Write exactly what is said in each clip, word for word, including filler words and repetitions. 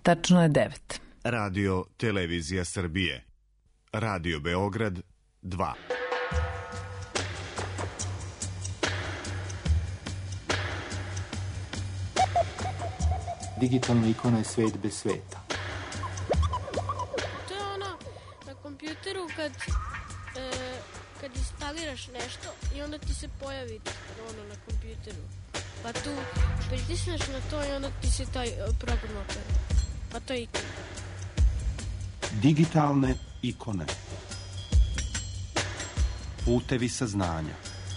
Tačno je devet. Radio Televizija Srbije. Radio Beograd dva. Digitalna ikona je svet bez sveta. To je ono na kompjuteru kad, e, kad instaliraš nešto i onda ti se pojavi ono na kompjuteru. Pa tu pritisneš na to i onda ti se taj program opere. Pa to je ikona. Digitalne ikone. Putevi saznanja.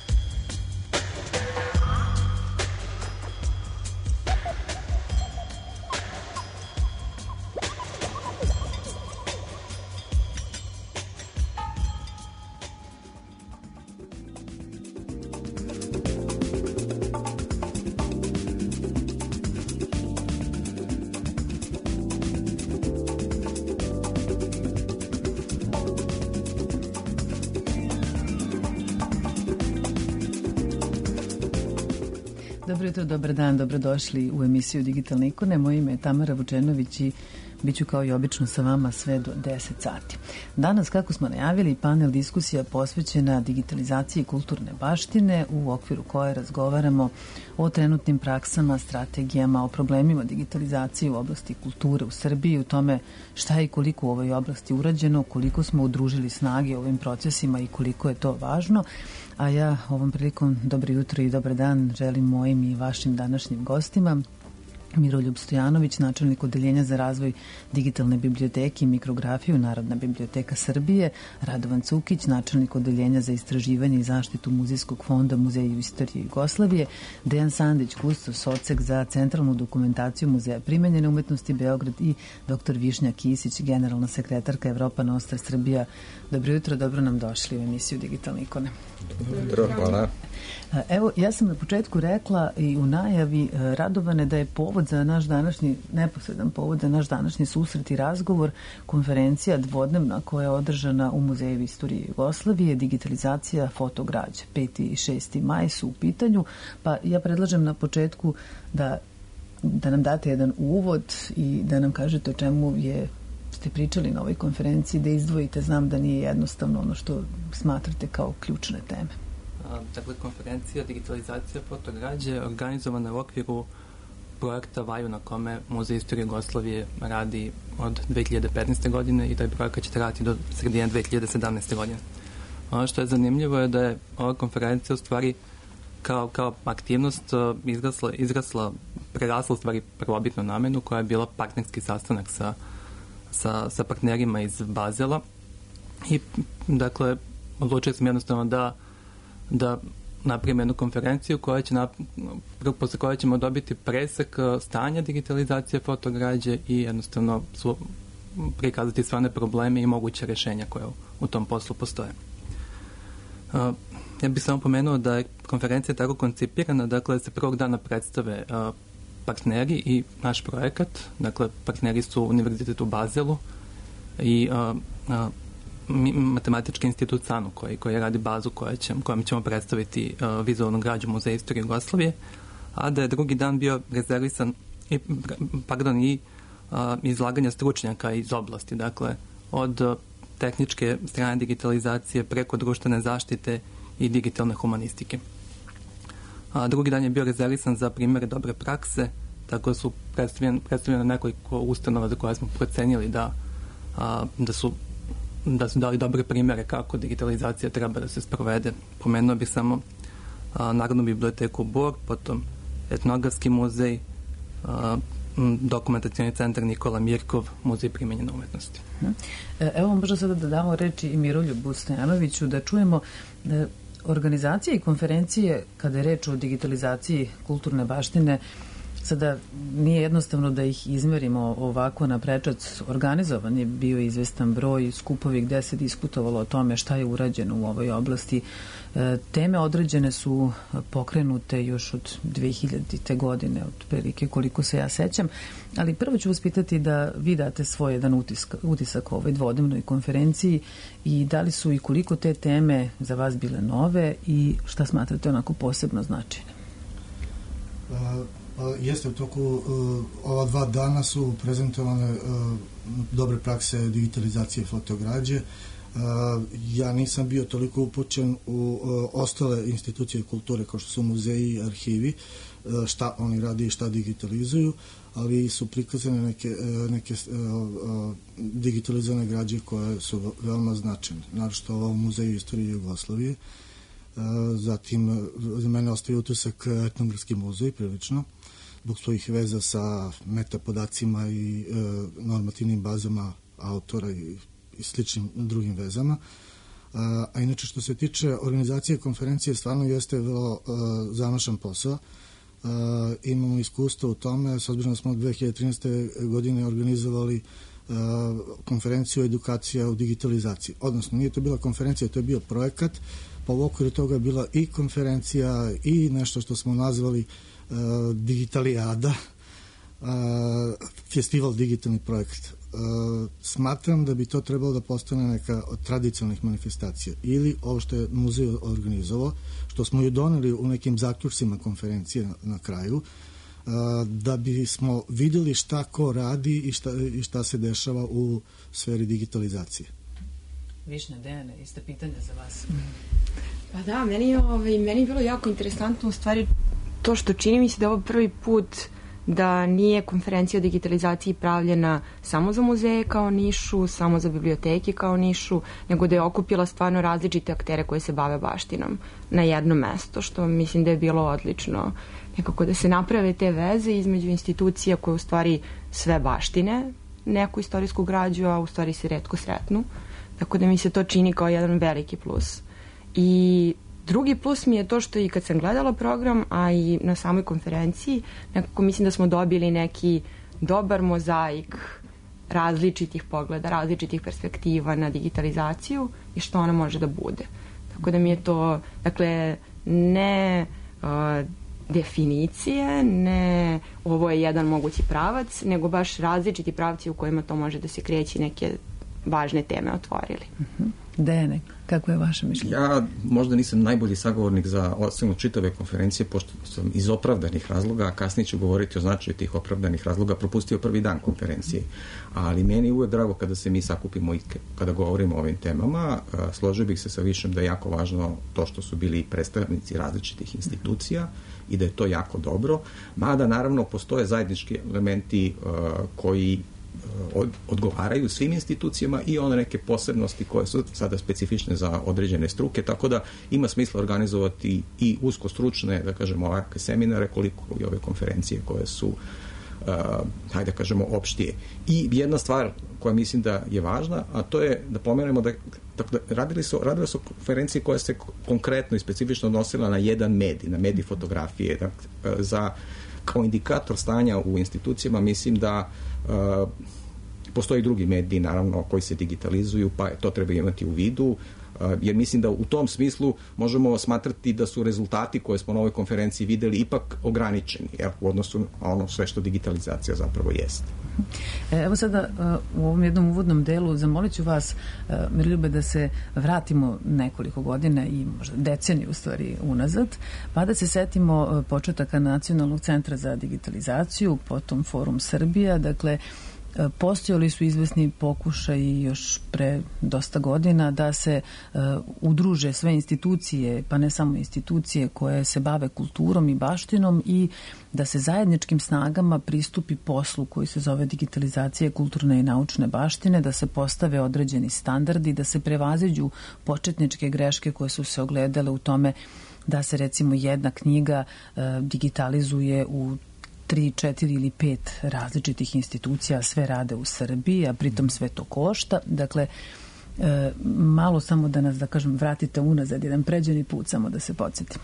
Dobro jutro, dobar dan, dobrodošli u emisiju Digitalne ikone. Moje ime je Tamara Vučenović i bit ću kao i obično sa vama sve do deset sati. Danas, kako smo najavili, panel diskusija posvećena digitalizaciji kulturne baštine, u okviru koje razgovaramo o trenutnim praksama, strategijama, o problemima digitalizacije u oblasti kulture u Srbiji, u tome šta je i koliko u ovoj oblasti urađeno, koliko smo udružili snage u ovim procesima i koliko je to važno. A ja ovom prilikom dobro jutro i dobar dan želim mojim i vašim današnjim gostima. Miroljub Stojanović, načelnik Odeljenja za razvoj digitalne biblioteke i mikrografiju Narodna biblioteka Srbije, Radovan Cukić, načelnik Odeljenja za istraživanje i zaštitu Muzejskog fonda Muzeja istorije Jugoslavije, Dejan Sandić, kustos odsek za centralnu dokumentaciju Muzeja primenjene umetnosti Beograd i doktor Višnja Kisić, generalna sekretarka Evropa Nostra Srbija. Dobro jutro, dobro nam došli u emisiju Digitalne ikone. Dobro, hvala. Evo, ja sam na početku rekla i u najavi, Radovane, da je povod za naš današnji, neposredan povod za naš današnji susret i razgovor konferencija dvodnevna koja je održana u Muzeju istorije Jugoslavije, digitalizacija fotograđe. peti i šesti maj su u pitanju, pa ja predlažem na početku da, da nam date jedan uvod i da nam kažete o čemu je ste pričali na ovoj konferenciji, da izdvojite, znam da nije jednostavno ono što smatrate kao ključne teme. Dakle, konferencija digitalizacija fotograđe organizovana u okviru projekta Vaju na kome Muzej istorije Jugoslavije radi od dve hiljade petnaeste. godine i taj projekat će trajati do sredine dve hiljade sedamnaeste. godine. Ono što je zanimljivo je da je ova konferencija u stvari kao, kao aktivnost izrasla, izrasla, prerasla u stvari prvobitnu namenu koja je bila partnerski sastanak sa Sa, sa partnerima iz Bazela i dakle odlučili smo jednostavno da da napravimo jednu konferenciju koja će nap, posle koje ćemo dobiti presek stanja digitalizacije fotograđe i jednostavno su, prikazati sve one probleme i moguće rešenja koje u, u tom poslu postoje. Uh, ja bih samo pomenuo da je konferencija tako koncipirana, dakle se prvog dana predstave uh, partneri i naš projekat. Dakle, partneri su Univerzitet u Bazelu i uh, uh, Matematički institut SANU koji, koji radi bazu koja će, kojom ćemo predstaviti uh, vizualnu građu Muzeja istorije Jugoslavije, a da je drugi dan bio rezervisan i, pardon, i uh, izlaganja stručnjaka iz oblasti, dakle, od uh, tehničke strane digitalizacije preko društvene zaštite i digitalne humanistike. A drugi dan je bio rezervisan za primere dobre prakse, tako da su predstavljene, predstavljene nekoliko ustanova za koje smo procenili da, a, da, su, da su dali dobre primere kako digitalizacija treba da se sprovede. Pomenuo bih samo a, Narodnu biblioteku Bor, potom Etnografski muzej, a, Dokumentacioni centar Nikola Mirkov, Muzej primenjene umetnosti. Evo možda sada da damo reči i Miroljubu Stojanoviću, da čujemo da organizacije i konferencije, kada je reč o digitalizaciji kulturne baštine, sada nije jednostavno da ih izmerimo ovako na prečac. Organizovan je bio izvestan broj skupovi gde se diskutovalo o tome šta je urađeno u ovoj oblasti. E, teme određene su pokrenute još od dve hiljadite. godine, od prilike koliko se ja sećam, ali prvo ću vas pitati da vi date svoj jedan utisak, utisak o ovoj dvodnevnoj konferenciji i da li su i koliko te teme za vas bile nove i šta smatrate onako posebno značajne? Jeste, u toku ova dva dana su prezentovane dobre prakse digitalizacije fotograđe. Ja nisam bio toliko upućen u ostale institucije kulture kao što su muzeji i arhivi, šta oni radi i šta digitalizuju, ali su prikazane neke, neke digitalizovane građe koje su veoma značajne, naročito ovo u Muzeju istorije Jugoslavije. Zatim, za mene ostaje utisak Etnografski muzej prilično, zbog svojih veza sa metapodacima i normativnim bazama autora i i sličnim drugim vezama. A, a inače, što se tiče organizacije konferencije, stvarno jeste vrlo zamašan posao. A, imamo iskustvo u tome, s obzirom da smo od dve hiljade trinaeste. godine organizovali a, konferenciju edukacija u digitalizaciji. Odnosno, nije to bila konferencija, to je bio projekat, pa u okviru toga je bila i konferencija i nešto što smo nazvali a, Digitalijada, a, festival digitalni projekt. Uh, smatram da bi to trebalo da postane neka od tradicionalnih manifestacija ili ovo što je muzej organizovao, što smo ju doneli u nekim zaključcima konferencije na, na kraju, uh, da bismo videli šta ko radi i šta, i šta se dešava u sferi digitalizacije. Višnja, Dejane, iste pitanja za vas. Pa da, meni je, ovaj, meni je bilo jako interesantno u stvari to što čini mi se da je ovo prvi put da nije konferencija o digitalizaciji pravljena samo za muzeje kao nišu, samo za biblioteke kao nišu, nego da je okupila stvarno različite aktere koje se bave baštinom na jedno mesto, što mislim da je bilo odlično. Nekako da se naprave te veze između institucija koje u stvari sve baštine neku istorijsku građu, a u stvari se retko sretnu. Tako da mi se to čini kao jedan veliki plus. I drugi plus mi je to što i kad sam gledala program, a i na samoj konferenciji, nekako mislim da smo dobili neki dobar mozaik različitih pogleda, različitih perspektiva na digitalizaciju i što ona može da bude. Tako da mi je to, dakle, ne uh, definicije, ne ovo je jedan mogući pravac, nego baš različiti pravci u kojima to može da se kreće, neke važne teme otvorili. Uh-huh. Dejane, kako je vaše mišljenje? Ja možda nisam najbolji sagovornik za ocenu čitave konferencije, pošto sam iz opravdanih razloga, a kasnije ću govoriti o značaju tih opravdanih razloga, propustio prvi dan konferencije. Ali meni je uvek drago kada se mi sakupimo i kada govorimo o ovim temama. Složio bih se sa Višnjom da je jako važno to što su bili predstavnici različitih institucija i da je to jako dobro. Mada, naravno, postoje zajednički elementi uh, koji Od, odgovaraju svim institucijama i one neke posebnosti koje su sada specifične za određene struke, tako da ima smisla organizovati i usko stručne, da kažemo, ovakve seminare, koliko i ove konferencije koje su, uh, hajde da kažemo, opštije. I jedna stvar koja mislim da je važna, a to je da pomenemo da, da radili su, radili su konferencije koje se konkretno i specifično odnosila na jedan medij, na medij fotografije. Dakle, za, kao indikator stanja u institucijama mislim da Uh, postoji drugi mediji, naravno, koji se digitalizuju, pa to treba imati u vidu, uh, jer mislim da u tom smislu možemo smatrati da su rezultati koje smo na ovoj konferenciji videli ipak ograničeni, jel, u odnosu na ono sve što digitalizacija zapravo jeste. Evo sada uh, u ovom jednom uvodnom delu zamolit ću vas, uh, Miroljube, da se vratimo nekoliko godina i možda deceniju u stvari unazad, pa da se setimo uh, početaka Nacionalnog centra za digitalizaciju, potom Forum Srbija. Dakle, uh, postojali su izvesni pokušaj još pre dosta godina da se uh, udruže sve institucije, pa ne samo institucije koje se bave kulturom i baštinom, i da se zajedničkim snagama pristupi poslu koji se zove digitalizacija kulturne i naučne baštine, da se postave određeni standardi, da se prevaziđu početničke greške koje su se ogledale u tome da se recimo jedna knjiga e, digitalizuje u tri, četiri ili pet različitih institucija, sve rade u Srbiji, a pritom sve to košta. Dakle, e, malo samo da nas, da kažem, vratite unazad, jedan pređeni put, samo da se podsjetimo.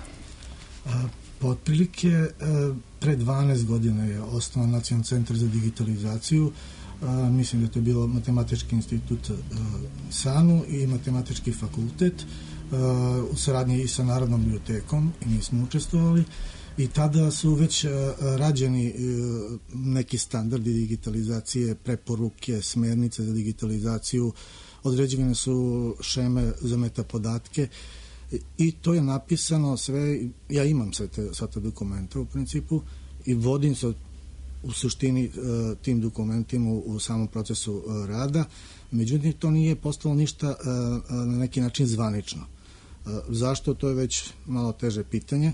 Pa otprilike pre dvanaest godina je osnovan Nacionalni centar za digitalizaciju. Mislim da to je bilo Matematički institut SANU i Matematički fakultet u saradnji i sa Narodnom bibliotekom, i mi smo učestvovali, i tada su već rađeni neki standardi digitalizacije, preporuke, smernice za digitalizaciju, određivane su šeme za metapodatke. I to je napisano sve, ja imam sve te, sve te dokumenta u principu, i vodim se u suštini tim dokumentima u samom procesu rada. Međutim, to nije postalo ništa na neki način zvanično. Zašto? To je već malo teže pitanje.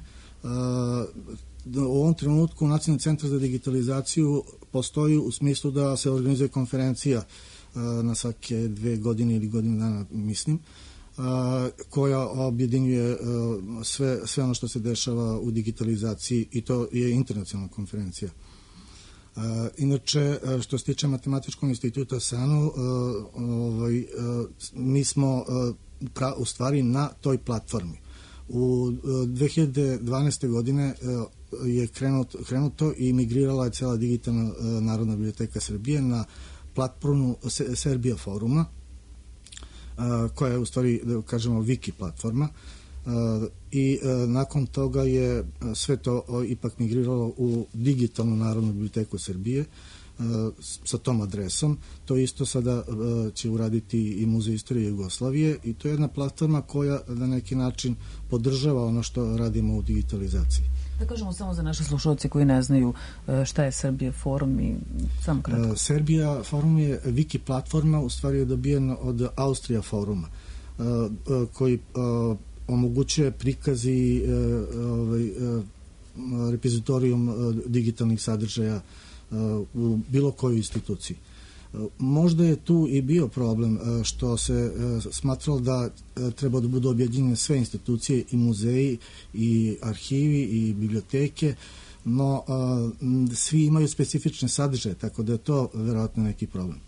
U ovom trenutku Nacionalni centar za digitalizaciju postoji u smislu da se organizuje konferencija na svake dve godine ili godinu dana, mislim, koja objedinjuje sve, sve ono što se dešava u digitalizaciji, i to je internacionalna konferencija. Inače, što se tiče Matematičkog instituta SANU, ovaj, mi smo u stvari na toj platformi. U dve hiljade dvanaeste. godine je krenuto, krenuto i migrirala je cela digitalna Narodna biblioteka Srbije na platformu Serbia foruma, koja je u stvari, da kažemo, wiki platforma, i nakon toga je sve to ipak migriralo u digitalnu Narodnu biblioteku Srbije sa tom adresom. To isto sada će uraditi i Muzej istorije Jugoslavije, i to je jedna platforma koja na neki način podržava ono što radimo u digitalizaciji. Da kažemo samo za naše slušalce koji ne znaju šta je Serbia forum i samo kratko. Serbia forum je wiki platforma, u stvari je dobijena od Austrija foruma, koji omogućuje prikazi ovaj, repozitorijum digitalnih sadržaja u bilo kojoj instituciji. Možda je tu i bio problem što se smatralo da treba da budu objedinjene sve institucije, i muzeji, i arhivi, i biblioteke, no svi imaju specifične sadržaje, tako da je to verovatno neki problem.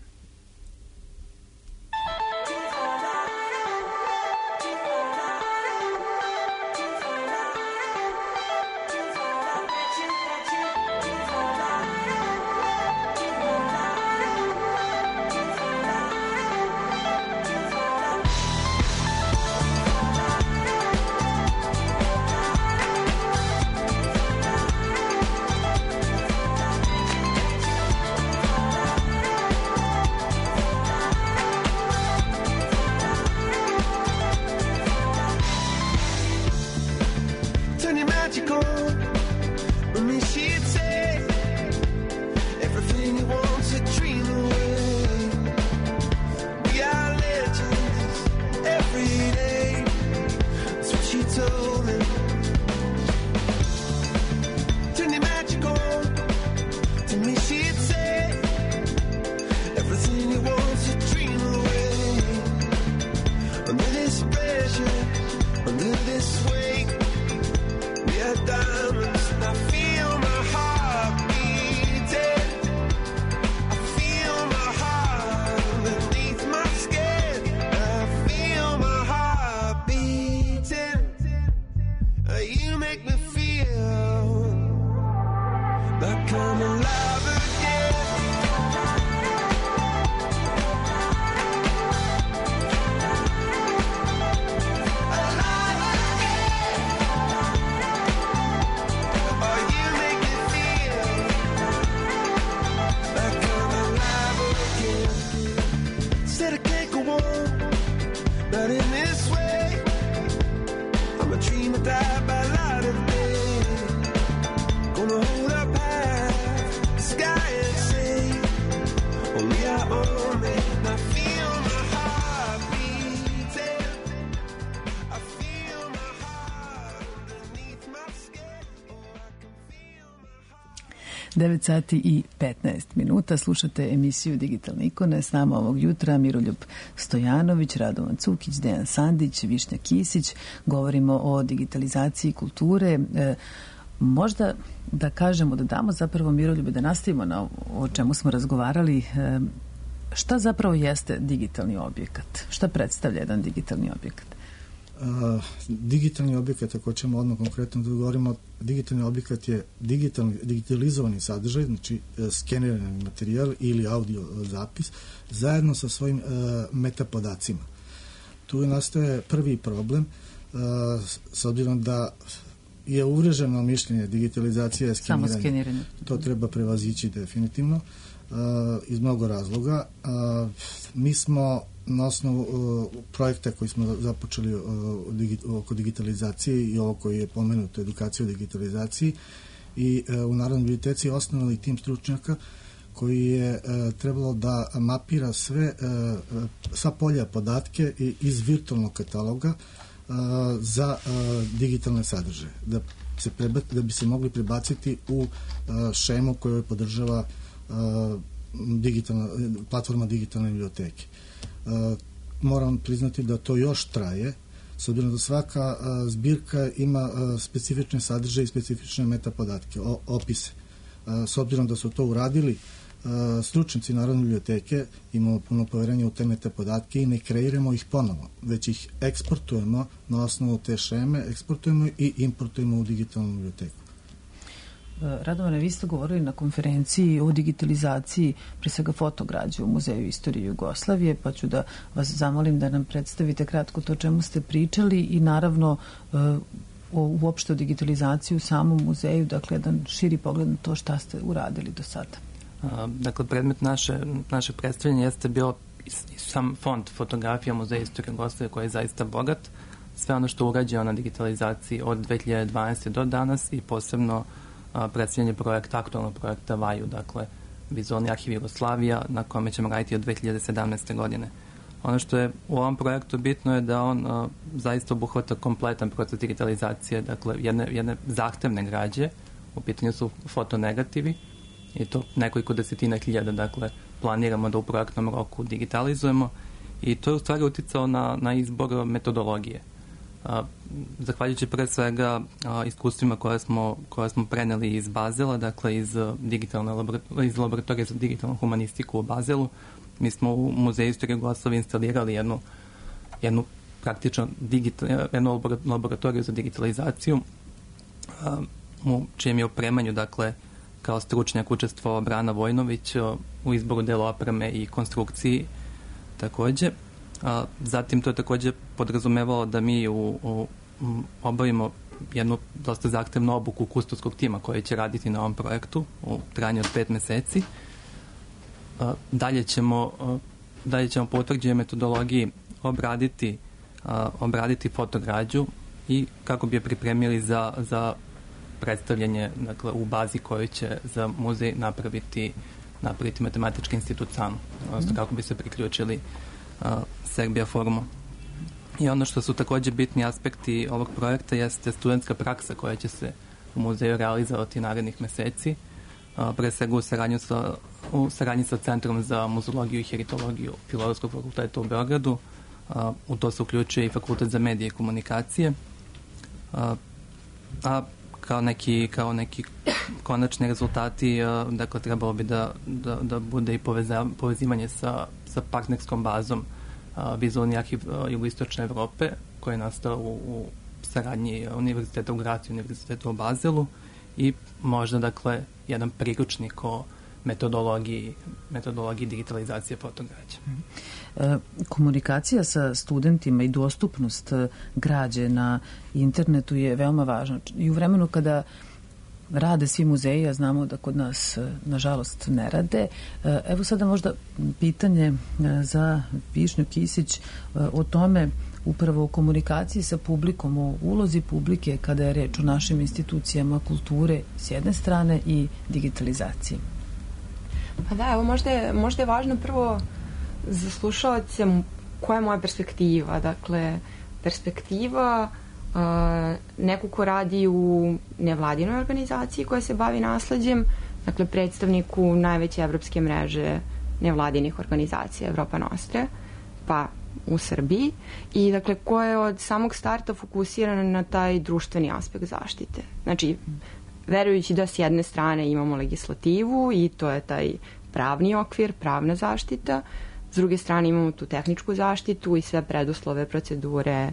devet sati i petnaest minuta. Slušate emisiju Digitalne ikone. S nama ovog jutra Miroljub Stojanović, Radovan Cukić, Dejan Sandić, Višnja Kisić. Govorimo o digitalizaciji kulture. E, možda da kažemo, da damo zapravo, Miroljube, da nastavimo na o čemu smo razgovarali. E, šta zapravo jeste digitalni objekat? Šta predstavlja jedan digitalni objekat? Uh, digitalni objekat, ako ćemo odmah konkretno da govorimo, digitalni objekat je digitalni, digitalizovani sadržaj, znači skenirani materijal ili audio zapis, zajedno sa svojim uh, metapodacima. Tu nastaje prvi problem, uh, s obzirom da je uvreženo mišljenje digitalizacija je skeniranje. Samo skeniranje. To treba prevazići definitivno, uh, iz mnogo razloga. Uh, mi smo na osnovu uh, projekta koji smo započeli uh, digi, oko digitalizacije i ovo koji je pomenuto, edukaciju o digitalizaciji, i u Narodnoj biblioteci osnovali tim stručnjaka koji je trebalo da mapira sve, sva polja podatke iz virtualnog kataloga za digitalne sadržaje, da, se preba, da bi se mogli prebaciti u šemu koju podržava digitalna, platforma digitalne biblioteke. Moram priznati da to još traje, s obzirom da svaka zbirka ima specifične sadržaje i specifične metapodatke, opise. S obzirom da su to uradili stručnjaci Narodne biblioteke, imamo puno poverenja u te metapodatke i ne kreiramo ih ponovo, već ih eksportujemo na osnovu te šeme, eksportujemo i importujemo u digitalnu biblioteku. Radovane, vi ste govorili na konferenciji o digitalizaciji pre svega fotograđe u Muzeju istorije Jugoslavije, pa ću da vas zamolim da nam predstavite kratko to čemu ste pričali i naravno o, uopšte o digitalizaciji u samom muzeju, dakle jedan širi pogled na to šta ste uradili do sada. Dakle, predmet naše, naše predstavljanja jeste bio sam fond fotografija Muzeja istorije Jugoslavije koji je zaista bogat. Sve ono što urađeno na digitalizaciji od dve hiljade dvanaeste. do danas i posebno predstavljanje projekta, aktualnog projekta Vaju, dakle Vizualni arhiv Jugoslavija, na kome ćemo raditi od dve hiljade sedamnaeste. godine. Ono što je u ovom projektu bitno je da on a, zaista obuhvata kompletan proces digitalizacije, dakle jedne, jedne zahtevne građe, u pitanju su fotonegativi i to nekoliko desetina hiljada, dakle planiramo da u projektnom roku digitalizujemo i to je u stvari uticao na, na izbor metodologije. A, zahvaljujući pre svega a, iskustvima koje smo, koje smo preneli iz Bazela, dakle iz, digitalne laborator- iz laboratorije za digitalnu humanistiku u Bazelu, mi smo u Muzeju istorije Jugoslavije instalirali jednu, jednu praktično digital, jednu laboratoriju za digitalizaciju a, u čijem je opremanju, dakle, kao stručnjak učestvovao Brana Vojnović u izboru dela opreme i konstrukciji takođe. A, zatim to je takođe podrazumevalo da mi u, u, obavimo jednu dosta zahtevnu obuku kustovskog tima koji će raditi na ovom projektu u trajanju od pet meseci. A, dalje ćemo a, dalje ćemo po utvrđenoj metodologiji obraditi a, obraditi fotograđu i kako bi je pripremili za, za predstavljanje, dakle, u bazi koju će za muzej napraviti napraviti Matematički institut SANU, odnosno kako bi se priključili uh, Serbia forumu. I ono što su takođe bitni aspekti ovog projekta jeste studentska praksa koja će se u muzeju realizovati narednih meseci, uh, pre svega u saradnju sa, u saradnji sa Centrom za muzologiju i heritologiju Filozofskog fakulteta u Beogradu. Uh, u to se uključuje i Fakultet za medije i komunikacije. Uh, a kao neki, kao neki konačni rezultati, uh, dakle, trebalo bi da, da, da bude i poveza, povezivanje sa, sa partnerskom bazom uh, Vizualni arhiv uh, Jugoistočne Evrope, koji je nastao u, u saradnji Univerziteta u Gracu i Univerziteta u Bazelu i možda, dakle, jedan priručnik o metodologiji, metodologiji digitalizacije fotograđa. E, komunikacija sa studentima i dostupnost građe na internetu je veoma važna. I u vremenu kada rade svi muzeji, a znamo da kod nas, nažalost, ne rade. E, evo sada možda pitanje za Višnju Kisić o tome, upravo o komunikaciji sa publikom, o ulozi publike kada je reč o našim institucijama kulture s jedne strane i digitalizaciji. Pa da, evo možda je, možda je važno prvo za slušalce koja je moja perspektiva. Dakle, perspektiva uh, neko ko radi u nevladinoj organizaciji koja se bavi nasleđem, dakle predstavniku najveće evropske mreže nevladinih organizacija Evropa Nostre, pa u Srbiji, i dakle koja je od samog starta fokusirana na taj društveni aspekt zaštite. Znači, verujući da s jedne strane imamo legislativu i to je taj pravni okvir, pravna zaštita, s druge strane imamo tu tehničku zaštitu i sve preduslove, procedure,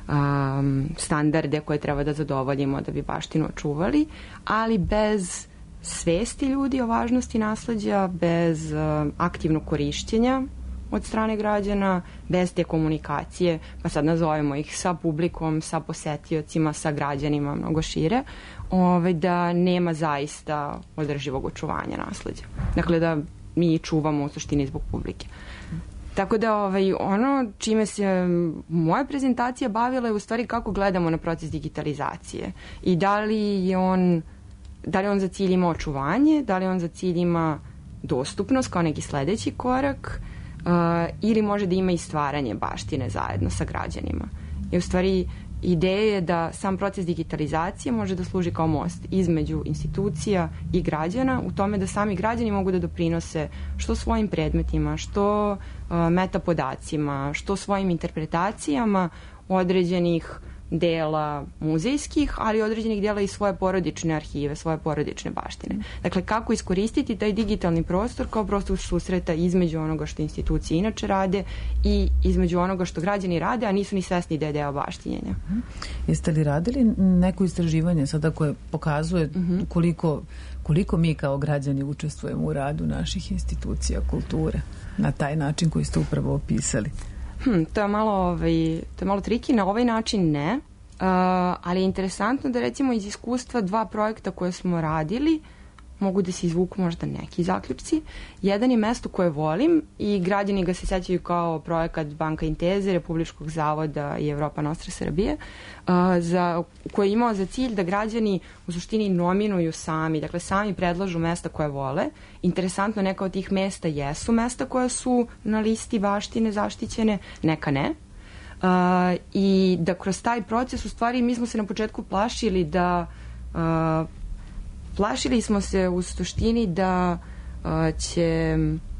um, standarde koje treba da zadovoljimo da bi baštinu očuvali, ali bez svesti ljudi o važnosti nasleđa, bez uh, aktivnog korišćenja od strane građana, bez te komunikacije, pa sad nazovemo ih sa publikom, sa posetiocima, sa građanima, mnogo šire, ovaj, da nema zaista održivog očuvanja nasleđa. Dakle, da mi čuvamo u suštini zbog publike. Tako da ovaj, ono čime se moja prezentacija bavila je u stvari kako gledamo na proces digitalizacije i da li je on da li on za cilj ima očuvanje, da li on za cilj ima dostupnost kao neki sledeći korak, uh, ili može da ima i stvaranje baštine zajedno sa građanima. I u stvari ideja je da sam proces digitalizacije može da služi kao most između institucija i građana u tome da sami građani mogu da doprinose što svojim predmetima, što uh, metapodacima, što svojim interpretacijama određenih dela muzejskih, ali određenih dela i svoje porodične arhive, svoje porodične baštine. Dakle, kako iskoristiti taj digitalni prostor kao prostor susreta između onoga što institucije inače rade i između onoga što građani rade, a nisu ni svesni da je deo baštinjenja. Uh-huh. Jeste li radili neko istraživanje sada koje pokazuje uh-huh. koliko, koliko mi kao građani učestvujemo u radu naših institucija kulture na taj način koji ste upravo opisali? Hmm, to je malo, ovaj, to je malo triki, na ovaj način ne, uh, ali je interesantno da recimo iz iskustva dva projekta koje smo radili mogu da se izvuku možda neki zaključci. Jedan je Mesto koje volim i građani ga se sećaju kao projekat Banka Inteze, Republičkog zavoda i Evropa Nostra Srbije, uh, za, koji je imao za cilj da građani u suštini nominuju sami, dakle sami predlažu mesta koje vole. Interesantno, neka od tih mesta jesu mesta koja su na listi baštine zaštićene, neka ne. Uh, I da kroz taj proces, u stvari, mi smo se na početku plašili da uh, Plašili smo se u suštini da uh, će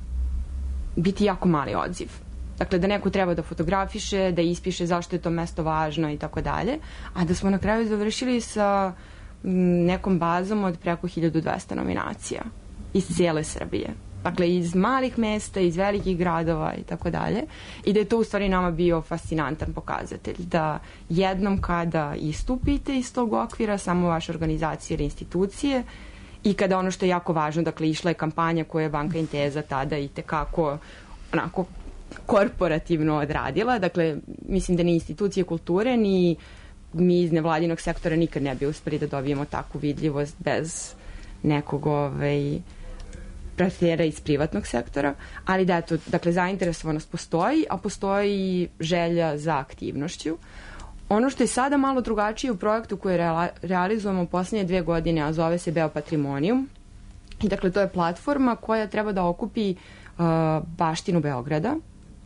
biti jako mali odziv. Dakle, da neko treba da fotografiše, da ispiše zašto je to mesto važno i tako dalje, a da smo na kraju završili sa m, nekom bazom od preko hiljadu dvesta nominacija iz cijele Srbije. Dakle, iz malih mesta, iz velikih gradova i tako dalje. I da je to u stvari nama bio fascinantan pokazatelj. Da jednom kada istupite iz tog okvira samo vaše organizacije ili institucije i kada ono što je jako važno, dakle, išla je kampanja koju je Banka Inteza tada i tekako onako korporativno odradila. Dakle, mislim da ni institucije kulture, ni mi iz nevladinog sektora nikad ne bi uspeli da dobijemo takvu vidljivost bez nekog ovaj, partnera iz privatnog sektora, ali da, to, dakle, zainteresovanost postoji, a postoji i želja za aktivnošću. Ono što je sada malo drugačije u projektu koji reala, realizujemo u poslednje dve godine, a zove se Beopatrimonium, i dakle, to je platforma koja treba da okupi uh, baštinu Beograda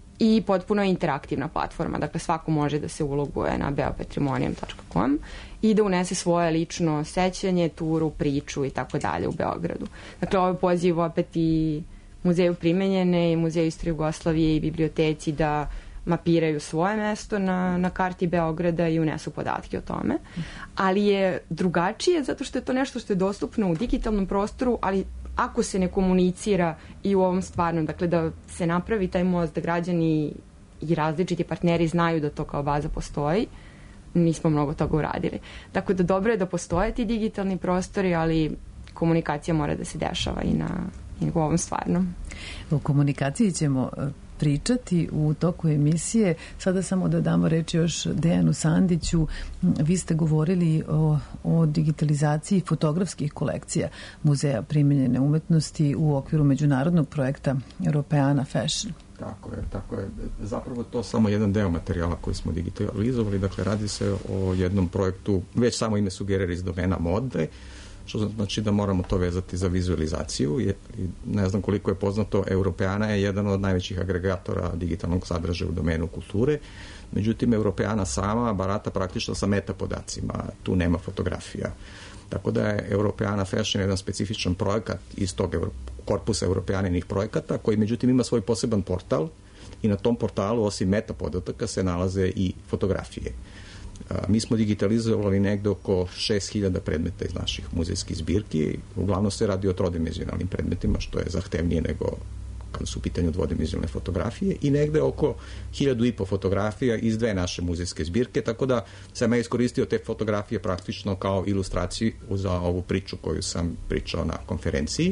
i potpuno je interaktivna platforma, dakle, svako može da se uloguje na beopatrimonium tačka com i da unese svoje lično sećanje, turu, priču i tako dalje u Beogradu. Dakle, ovo je poziv opet i Muzeju primenjene i Muzeju istorije Jugoslavije i biblioteci da mapiraju svoje mesto na, na karti Beograda i unesu podatke o tome. Ali je drugačije zato što je to nešto što je dostupno u digitalnom prostoru, ali ako se ne komunicira i u ovom stvarnom, dakle da se napravi taj most, da građani i različiti partneri znaju da to kao baza postoji, nismo mnogo toga uradili. Tako da dobro je da postoje ti digitalni prostori, ali komunikacija mora da se dešava i, na, i u ovom stvarnom. U komunikaciji ćemo pričati u toku emisije. Sada samo da damo reći još Dejanu Sandiću. Vi ste govorili o, o digitalizaciji fotografskih kolekcija Muzeja primenjene umetnosti u okviru međunarodnog projekta Europeana Fashion. Tako je, tako je. Zapravo to samo jedan deo materijala koji smo digitalizovali. Dakle, radi se o jednom projektu, već samo ime sugerira iz domena mode, što znači da moramo to vezati za vizualizaciju. Je, ne znam koliko je poznato, Europeana je jedan od najvećih agregatora digitalnog sadržaja u domenu kulture. Međutim, Europeana sama barata praktično sa metapodacima. Tu nema fotografija. Tako da je Europeana Fashion jedan specifičan projekat iz tog korpusa Europeaninih projekata, koji međutim ima svoj poseban portal i na tom portalu osim metapodataka se nalaze i fotografije. Mi smo digitalizovali negde oko šest hiljada predmeta iz naših muzejskih zbirki. Uglavnom se radi o trodimenzionalnim predmetima, što je zahtevnije nego kada su u pitanju dvodimenzionalne fotografije, i negde oko hiljadu i po fotografija iz dve naše muzejske zbirke, tako da sam ja iskoristio te fotografije praktično kao ilustraciju za ovu priču koju sam pričao na konferenciji.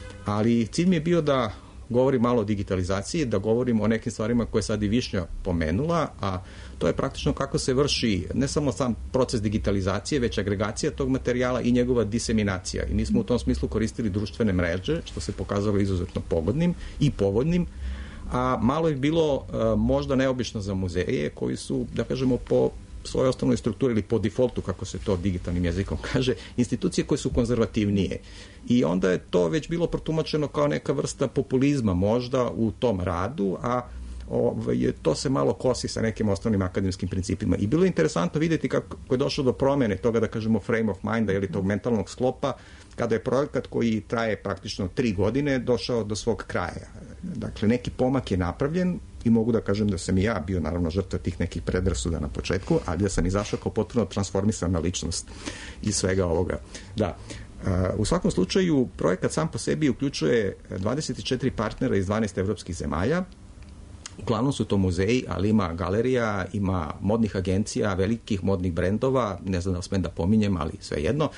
Ali cilj mi je bio da govorim malo o digitalizaciji, da govorim o nekim stvarima koje sad i Višnja pomenula, a to je praktično kako se vrši ne samo sam proces digitalizacije, već agregacija tog materijala i njegova diseminacija. I mi smo u tom smislu koristili društvene mreže, što se pokazalo izuzetno pogodnim i povodnim, a malo je bilo uh, možda neobično za muzeje koji su, da kažemo, po svojoj osnovnoj strukturi ili po defaultu, kako se to digitalnim jezikom kaže, institucije koje su konzervativnije. I onda je to već bilo protumačeno kao neka vrsta populizma možda u tom radu, a ovaj, to se malo kosi sa nekim osnovnim akademskim principima. I bilo je interesantno vidjeti kako je došlo do promjene toga, da kažemo, frame of minda ili tog mentalnog sklopa, kada je projekat koji traje praktično tri godine došao do svog kraja. Dakle, neki pomak je napravljen i mogu da kažem da sam i ja bio naravno žrtva tih nekih predrasuda na početku, ali da sam izašao kao potpuno transformisana ličnost iz svega ovoga. Da. U svakom slučaju, projekat sam po sebi uključuje dvadeset četiri partnera iz dvanaest evropskih zemalja. Uglavnom su to muzeji, ali ima galerija, ima modnih agencija, velikih modnih brendova, ne znam da smem da pominjem, ali svejedno.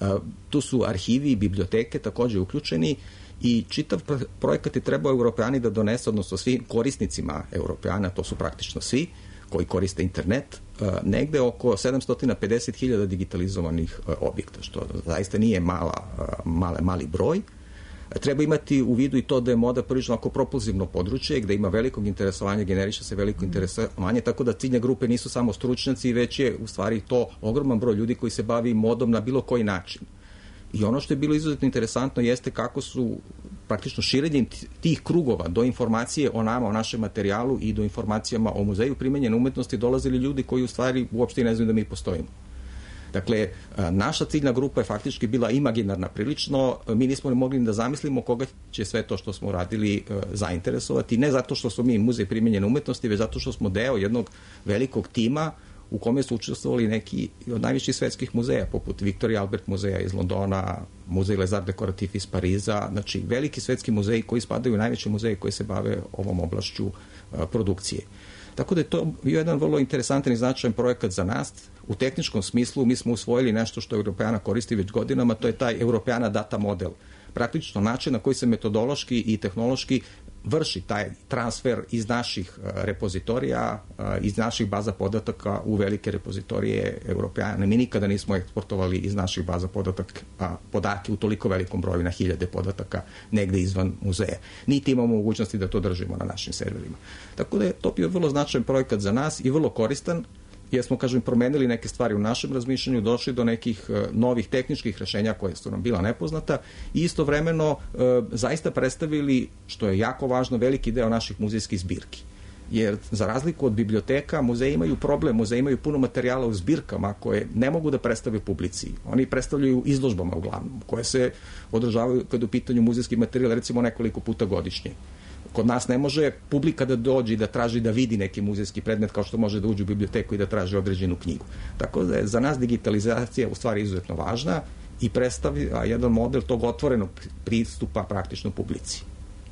Tu su arhivi i biblioteke također uključeni i čitav projekat je trebao Europeani da donese, odnosno svim korisnicima Europeana, to su praktično svi koji koriste internet, negde oko sedamsto pedeset hiljada digitalizovanih objekta, što zaista nije mala, male, mali broj. Treba imati u vidu i to da je moda prilično ako propulzivno područje, gde ima velikog interesovanja, generiše se veliko interesovanje, tako da ciljne grupe nisu samo stručnjaci, već je u stvari to ogroman broj ljudi koji se bavi modom na bilo koji način. I ono što je bilo izuzetno interesantno jeste kako su praktično širenjem tih krugova do informacije o nama, o našem materijalu i do informacijama o muzeju primenjene umetnosti dolazili ljudi koji u stvari uopšte ne znaju da mi postojimo. Dakle, naša ciljna grupa je faktički bila imaginarna prilično, mi nismo mogli da zamislimo koga će sve to što smo radili zainteresovati, ne zato što smo mi muzej primenjene umetnosti, već zato što smo deo jednog velikog tima u kome su učestvovali neki od najviših svetskih muzeja, poput Victoria Albert muzeja iz Londona, muzej Les Arts Decoratifs iz Pariza, znači veliki svetski muzeji koji spadaju u najveće muzeje koji se bave ovom oblašću produkcije. Tako da je to bio jedan vrlo interesantan i značajan projekat za nas. U tehničkom smislu mi smo usvojili nešto što Europeana koristi već godinama, to je taj Europeana data model. Praktično način na koji se metodološki i tehnološki vrši taj transfer iz naših repozitorija, iz naših baza podataka u velike repozitorije Europeana. Mi nikada nismo eksportovali iz naših baza podataka podatke u toliko velikom broju, na hiljade podataka negde izvan muzeja. Niti imamo mogućnosti da to držimo na našim serverima. Tako da je to bio vrlo značajan projekat za nas i vrlo koristan, jer smo, kažem, promenili neke stvari u našem razmišljanju, došli do nekih novih tehničkih rešenja koje su nam bila nepoznata i istovremeno e, zaista predstavili, što je jako važno, veliki deo naših muzejskih zbirki. Jer za razliku od biblioteka, muzeji imaju problem, muzeji imaju puno materijala u zbirkama koje ne mogu da predstave publici. Oni predstavljaju izložbama uglavnom, koje se održavaju kada u pitanju muzejski materijal, recimo nekoliko puta godišnje. Kod nas ne može publika da dođe i da traži da vidi neki muzejski predmet kao što može da uđe u biblioteku i da traži određenu knjigu. Tako da je za nas digitalizacija u stvari izuzetno važna i predstavlja jedan model tog otvorenog pristupa praktično publici.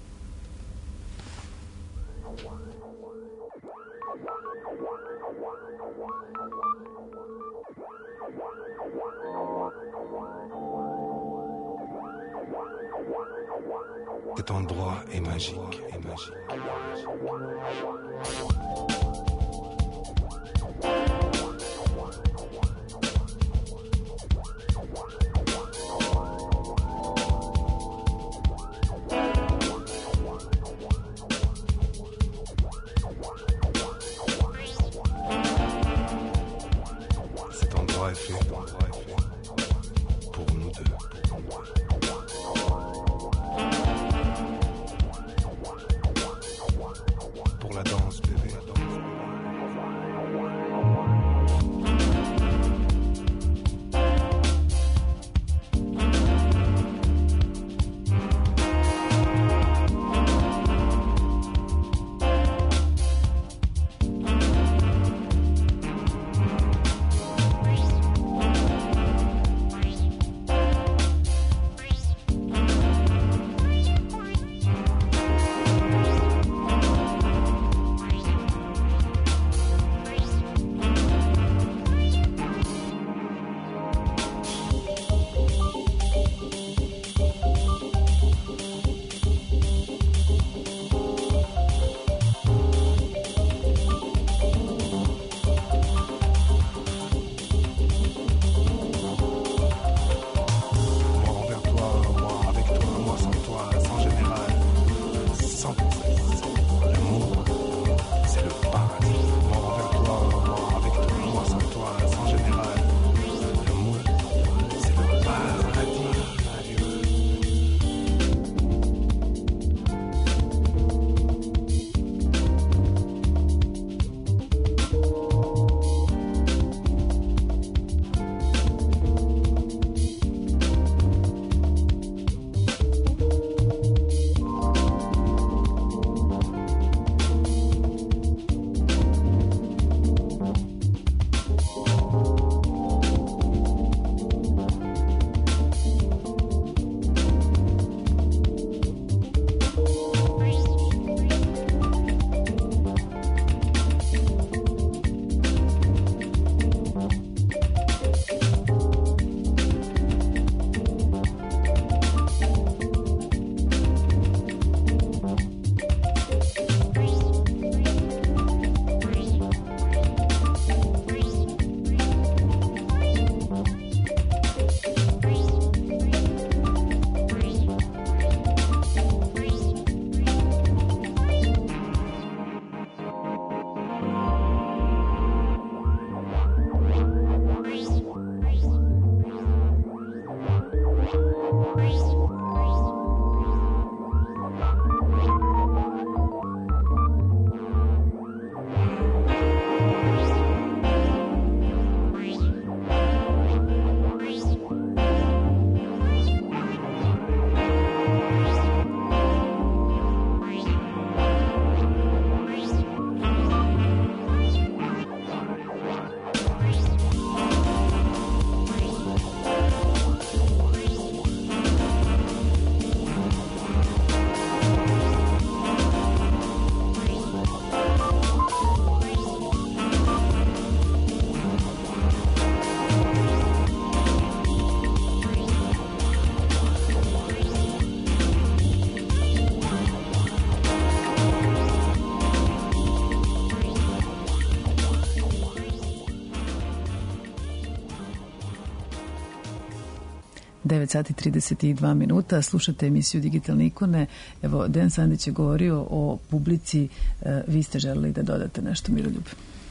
Cet endroit est magique, est magique. Cet endroit est fait, endroit est fait pour nous deux. Pour la danse, bébé, la danse. devet sati trideset dva minuta. Slušate emisiju Digitalne ikone. Evo, Dejan Sandić je govorio o publici. E, vi ste želeli da dodate nešto, Miroljub?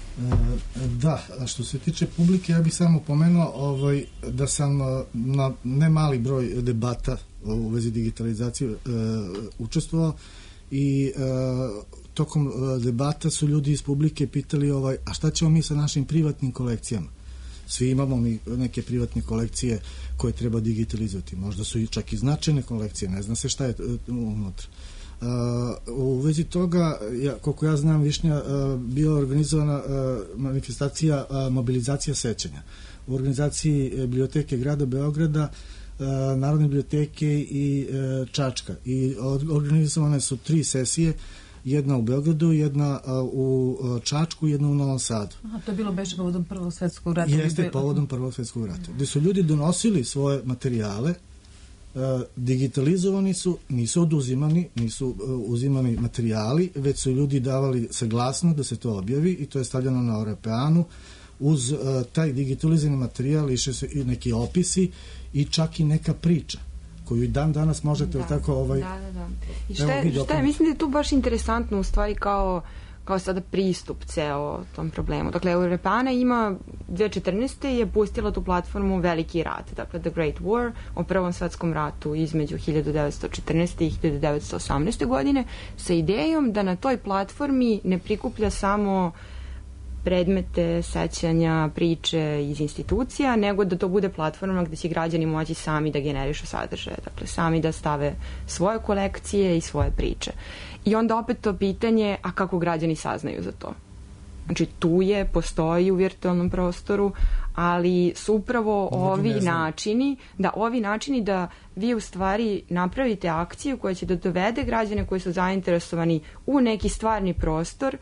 Da, a što se tiče publike, ja bih samo pomenuo ovaj, da sam na ne mali broj debata u vezi digitalizacije e, učestvovao i e, tokom debata su ljudi iz publike pitali ovaj, a šta ćemo mi sa našim privatnim kolekcijama? Svi imamo mi neke privatne kolekcije koje treba digitalizovati. Možda su i čak i značajne kolekcije, ne zna se šta je unutra. Uh, u vezi toga, ja, koliko ja znam, Višnja, uh, bila organizovana uh, manifestacija uh, mobilizacija sećanja. U organizaciji Biblioteke grada Beograda, uh, Narodne biblioteke i uh, Čačka. I organizovane su tri sesije, jedna u Beogradu, jedna uh, u Čačku, jedna u Novom Sadu. Aha, to je bilo beše povodom Prvog svjetskog rata. Jeste, povodom Prvog svjetskog rata. Gde su ljudi donosili svoje materijale, digitalizovani su, nisu oduzimani, nisu uzimani materijali, već su ljudi davali saglasnost da se to objavi i to je stavljeno na Europeanu. Uz uh, taj digitalizirani materijal išli su i neki opisi i čak i neka priča koju i dan danas možete da, tako ovaj... Da, da, da. I šta je, šta je, mislim da je tu baš interesantno u stvari kao kao sada pristup ceo tom problemu. Dakle, Europeana ima dve hiljade četrnaeste je pustila tu platformu Veliki rat, dakle The Great War, o Prvom svetskom ratu između hiljadu devetsto četrnaeste i hiljadu devetsto osamnaeste godine, sa idejom da na toj platformi ne prikuplja samo predmete, sećanja, priče iz institucija, nego da to bude platforma gde će građani moći sami da generišu sadržaje, dakle sami da stave svoje kolekcije i svoje priče. I onda opet to pitanje, a kako građani saznaju za to? Znači, tu je, postoji u virtualnom prostoru, ali su upravo ovi načini, da ovi načini da vi u stvari napravite akciju koja će da dovede građane koji su zainteresovani u neki stvarni prostor,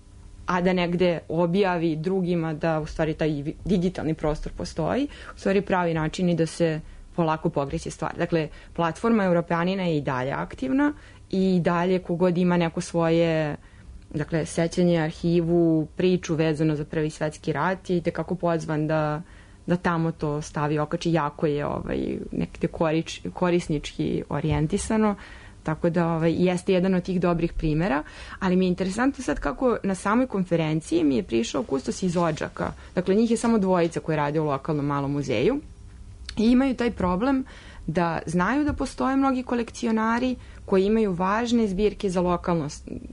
a da negde objavi drugima da u stvari taj digitalni prostor postoji, u stvari pravi načini da se polako pogreće stvari. Dakle, platforma Europeanina je i dalje aktivna i dalje kogod ima neko svoje, dakle, sećanje, arhivu, priču vezano za Prvi svetski rat je itekako pozvan da, da tamo to stavi, okači. Jako je ovaj, nekde korič, korisnički orijentisano, tako da ovaj, jeste jedan od tih dobrih primera, ali mi je interesantno sad kako na samoj konferenciji mi je prišao kustos iz Odžaka. Dakle, njih je samo dvojica koji rade u lokalnom malom muzeju i imaju taj problem da znaju da postoje mnogi kolekcionari koji imaju važne zbirke za, lokalno,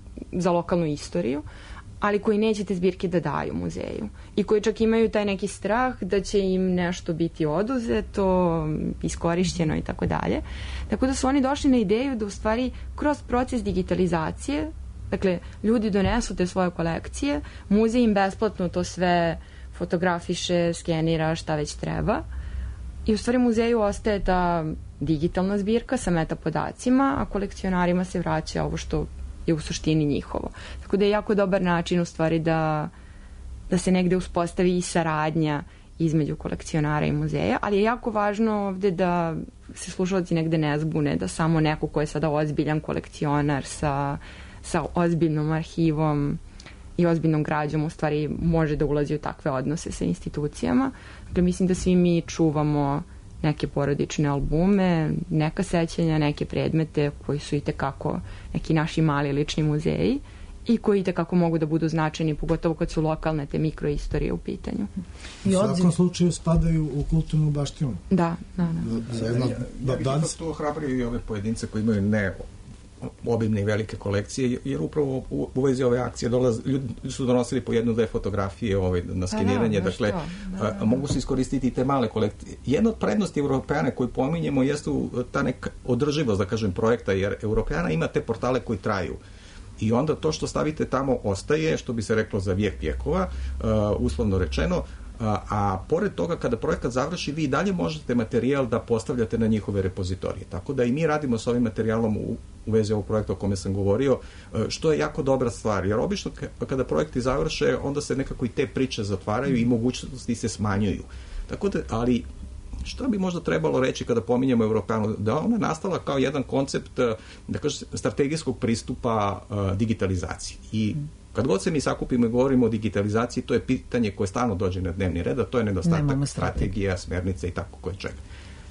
za lokalnu istoriju, ali koji neće te zbirke da daju muzeju i koji čak imaju taj neki strah da će im nešto biti oduzeto, iskorišćeno i tako dalje. Tako da su oni došli na ideju da u stvari kroz proces digitalizacije, dakle, ljudi donesu te svoje kolekcije, muzej im besplatno to sve fotografiše, skenira, šta već treba, i u stvari muzeju ostaje ta digitalna zbirka sa metapodacima, a kolekcionarima se vraća ovo što je u suštini njihovo. Tako da je jako dobar način u stvari da, da se negde uspostavi i saradnja između kolekcionara i muzeja, ali je jako važno ovde da se slušalci negde ne zbune, da samo neko ko je sada ozbiljan kolekcionar sa, sa ozbiljnom arhivom i ozbiljnom građom u stvari može da ulazi u takve odnose sa institucijama. Dakle, mislim da svi mi čuvamo neke porodične albume, neka sećanja, neke predmete koji su itekako neki naši mali lični muzeji i koji itekako mogu da budu značajni, pogotovo kad su lokalne te mikroistorije u pitanju. I u svakom slučaju spadaju u kulturnu baštinu. Da, da, da. Ja, ja, ja bih to hrabrio i ove pojedince koji imaju ne obimne i velike kolekcije, jer upravo u, u vezi ove akcije dolaz, ljudi su donosili po jednu, dve fotografije ovaj, na skeniranje, da, dakle, da, da. A, mogu se iskoristiti i te male kolekcije. Jedna od prednosti Europeane koju pominjemo jeste ta neka održivost, da kažem, projekta, jer Europeana ima te portale koji traju. I onda to što stavite tamo ostaje, što bi se reklo za vijek vijekova, uh, uslovno rečeno, a, a pored toga kada projekat završi, vi i dalje možete materijal da postavljate na njihove repozitorije. Tako da i mi radimo s ovim materijalom u, u vezi ovog projekta o kome sam govorio, što je jako dobra stvar. Jer obično kada projekti završe, onda se nekako i te priče zatvaraju i mogućnosti se smanjuju. Tako da, ali što bi možda trebalo reći kada pominjemo Europeanu? Da ona nastala kao jedan koncept, da kažem, strategijskog pristupa uh, digitalizaciji. I kad god se mi sakupimo i govorimo o digitalizaciji, to je pitanje koje stalno dođe na dnevni red, a to je nedostatak strategija, smernice i tako koje čega.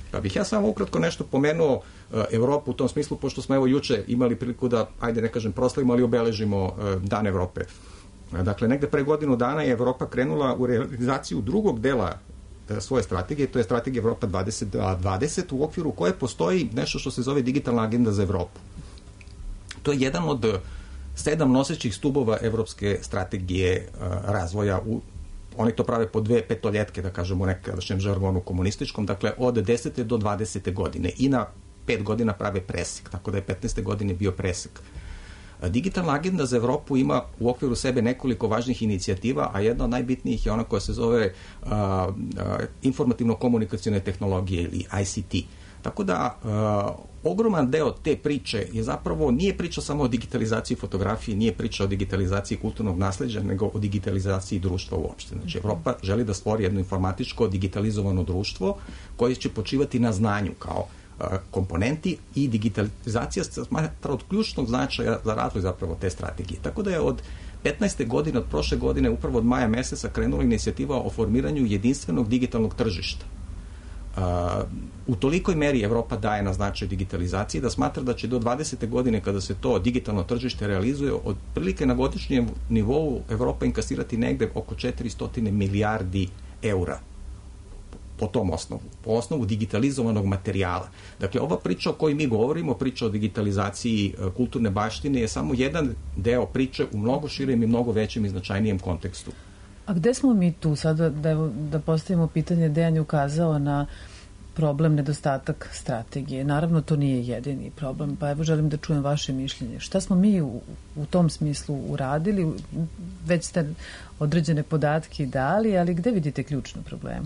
Pa bih ja samo ukratko nešto pomenuo uh, Evropu u tom smislu, pošto smo evo juče imali priliku da, ajde ne kažem proslavimo, ali obeležimo uh, Dan Evrope. Uh, dakle, negde pre godinu dana je Evropa krenula u realizaciju drugog dela uh, svoje strategije, to je strategija Evropa dvadeset dvadeset, u okviru koje postoji nešto što se zove digitalna agenda za Evropu. To je jedan od sedam nosećih stubova evropske strategije uh, razvoja. U, oni to prave po dve petoljetke, da kažemo u nekadašnjem žargonu komunističkom, dakle od desete do dvadesete godine i na pet godina prave presek, tako da je petnaeste godine bio presek. Uh, digitalna agenda za Evropu ima u okviru sebe nekoliko važnih inicijativa, a jedna od najbitnijih je ona koja se zove uh, uh, informativno-komunikacione tehnologije ili I C T. Tako da uh, ogroman deo te priče je zapravo, nije priča samo o digitalizaciji fotografije, nije priča o digitalizaciji kulturnog nasleđa, nego o digitalizaciji društva uopšte. Znači, Evropa želi da stvori jedno informatičko, digitalizovano društvo koje će počivati na znanju kao uh, komponenti i digitalizacija smatra od ključnog značaja za razvoj zapravo te strategije. Tako da je od petnaeste godine, od prošle godine, upravo od maja meseca krenula inicijativa o formiranju jedinstvenog digitalnog tržišta. Uh, u tolikoj meri Evropa daje na značaj digitalizaciji da smatra da će do dvadesete godine, kada se to digitalno tržište realizuje, od prilike na godišnjem nivou Evropa inkasirati negde oko četiristo milijardi eura po tom osnovu, po osnovu digitalizovanog materijala. Dakle, ova priča o kojoj mi govorimo, priča o digitalizaciji kulturne baštine, je samo jedan deo priče u mnogo širem i mnogo većem i značajnijem kontekstu. A gde smo mi tu sada, da, da postavimo pitanje, Dejan je ukazao na problem nedostatak strategije. Naravno, to nije jedini problem, pa evo želim da čujem vaše mišljenje. Šta smo mi u, u tom smislu uradili? Već ste određene podatke dali, ali gde vidite ključni problem?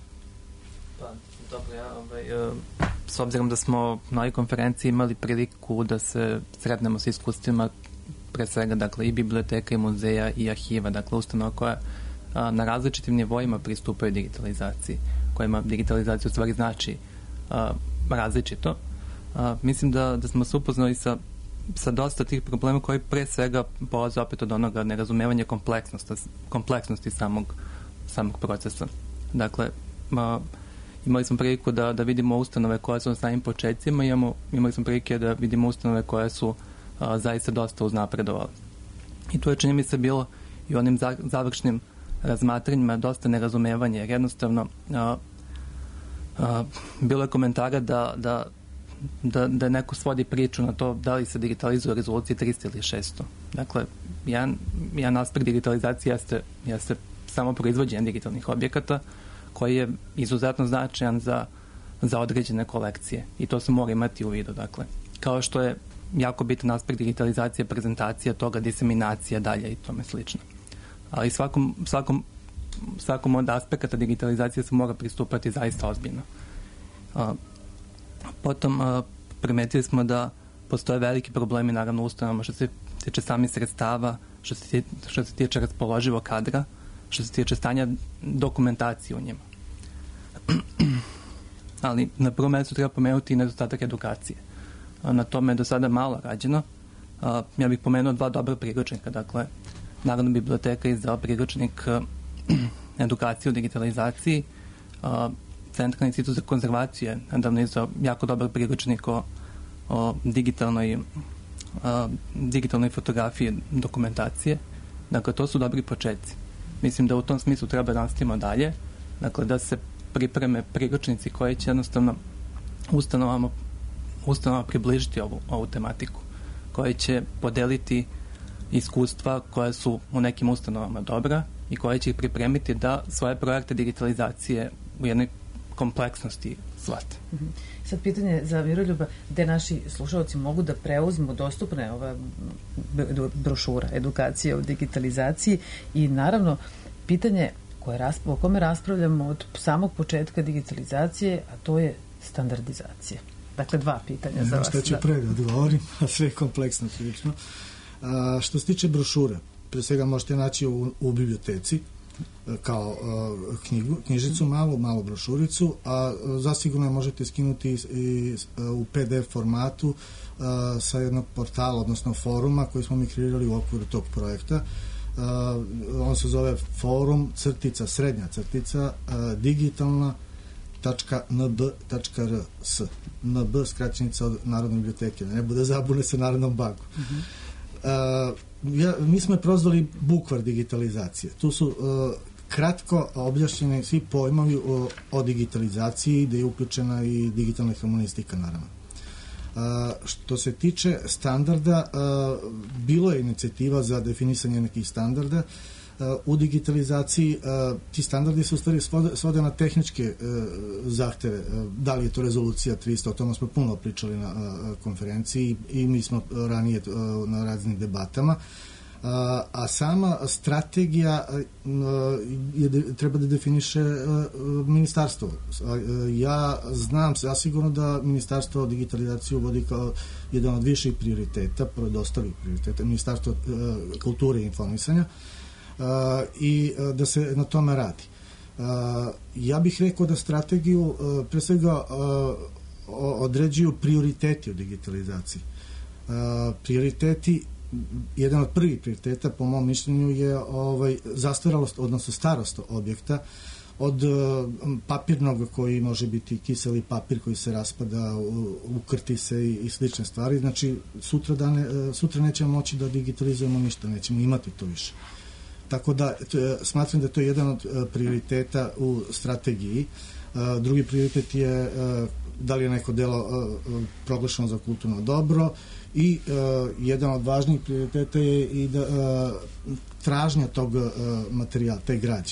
Pa, dobro, ja, ovaj, s obzirom da smo na ovoj konferenciji imali priliku da se sretnemo s iskustvima pre svega, dakle, i biblioteka, i muzeja, i arhiva, dakle, ustanova koja a, na različitim nivoima pristupaju digitalizaciji, kojima digitalizacija u stvari znači a, različito. A, mislim da, da smo se upoznali sa, sa dosta tih problema koji pre svega polaze opet od onoga nerazumevanja kompleksnosti, kompleksnosti samog, samog procesa. Dakle, a, imali smo priliku da, da vidimo ustanove koje su na samim početcima, imamo, imali smo prilike da vidimo ustanove koje su a, zaista dosta uznapredovali. I tu je, čini mi se, bilo i onim za, završnim razmatranjima dosta nerazumevanja, jer jednostavno a, a, bilo je komentara da, da, da, da neko svodi priču na to da li se digitalizuje rezolucije trista ili šesto. Dakle, jedan, jedan aspekt digitalizacije jeste, jeste samo proizvođenje digitalnih objekata, koji je izuzetno značajan za, za određene kolekcije. I to se mora imati u vidu. Dakle, kao što je jako bitan aspekt digitalizacije, prezentacija toga, diseminacija dalje i tome slično. Ali svakom, svakom, svakom od aspekata digitalizacije se mora pristupati zaista ozbiljno. A, potom a, primetili smo da postoje veliki problemi, naravno, u ustanovama što se tiče samih sredstava, što se tiče, što se tiče raspoloživog kadra, što se tiče stanja dokumentacije u njima. Ali na prvom mjestu treba pomenuti i nedostatak edukacije. Na tome je do sada malo rađeno. Ja bih pomenuo dva dobra priručnika. Dakle, Narodna biblioteka izdala priručnik edukacije u digitalizaciji. Centralni institut za konzervaciju je nedavno izdao jako dobar priručnik o, o digitalnoj, digitalnoj fotografiji dokumentacije. Dakle, to su dobri početci. Mislim da u tom smislu treba nastavimo dalje, dakle da se pripreme priručnici koji će jednostavno ustanovama, ustanovama približiti ovu, ovu tematiku, koji će podeliti iskustva koja su u nekim ustanovama dobra i koje će ih pripremiti da svoje projekte digitalizacije u jednoj kompleksnosti shvate. Mm-hmm. Sad pitanje za Miroljuba, gde naši slušalci mogu da preuzmu dostupne ova brošura, edukacija o digitalizaciji i naravno pitanje koje rasp- o kome raspravljamo od samog početka digitalizacije, a to je standardizacija. Dakle, dva pitanja za vas. Šta ću pre da odgovorim, a sve je kompleksno prilično. A, što se tiče brošure, pre svega možete naći u, u biblioteci kao uh, knjigu, knjižicu malu, malu brošuricu, a uh, zasigurno možete skinuti i, i uh, u P D F formatu uh, sa jednog portala, odnosno foruma koji smo mi kreirali u okviru tog projekta. Uh, on se zove forum crtica, srednja crtica, uh, digitalna tačka n b tačka r s. N B skraćenica od Narodne biblioteke, da ne bude zabune sa Narodnom bankom. Uh-huh. Uh, ja, mi smo je prozvali bukvar digitalizacije. Tu su uh, kratko objašnjeni svi pojmovi o, o digitalizaciji, da je uključena i digitalna humanistika, naravno. Uh, što se tiče standarda, uh, bilo je inicijativa za definisanje nekih standarda. Uh, u digitalizaciji uh, ti standardi se u stvari svode, svode na tehničke uh, zahteve. Uh, da li je to rezolucija tristo, o tome smo puno pričali na uh, konferenciji i mi smo ranije uh, na raznim debatama. Uh, a sama strategija uh, je de, treba da definiše uh, ministarstvo. Uh, ja znam se, ja sigurno da ministarstvo digitalizaciju vodi kao jedan od viših prioriteta, pored ostalih prioriteta, ministarstvo uh, kulture i informisanja, uh, i uh, da se na tome radi. Uh, ja bih rekao da strategiju uh, pre svega uh, određuju prioriteti u digitalizaciji. Uh, prioriteti jedan od prvih prioriteta po mom mišljenju je ovaj zastaralost, odnosno starost objekta, od uh, papirnog koji može biti kiseli papir koji se raspada, ukrti se i, i slične stvari. Znači sutra, dane, uh, sutra nećemo moći da digitalizujemo ništa, nećemo imati to više. Tako da t, smatram da je to jedan od uh, prioriteta u strategiji. Uh, drugi prioritet je uh, da li je neko delo uh, proglašeno za kulturno dobro, i uh, jedan od važnijih prioriteta je i da, uh, tražnja tog uh, materijala, te građe.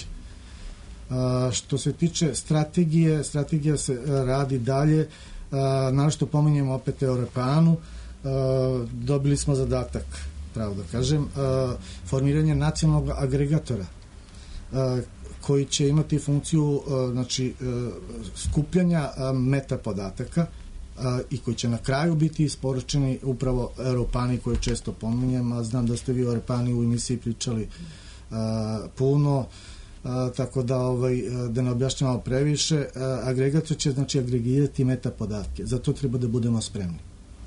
Uh, što se tiče strategije, strategija se uh, radi dalje, uh, našto pominjemo opet Europanu, uh, dobili smo zadatak, pravo da kažem, uh, formiranje nacionalnog agregatora, uh, koji će imati funkciju uh, znači, uh, skupljanja uh, meta podataka, Uh, i koji će na kraju biti isporučeni upravo Europani koje često pominjem, a znam da ste vi o Europani u emisiji pričali uh, puno, uh, tako da ovaj, da ne objašnjamo previše. Uh, agregator će znači agregirati meta podatke, zato treba da budemo spremni.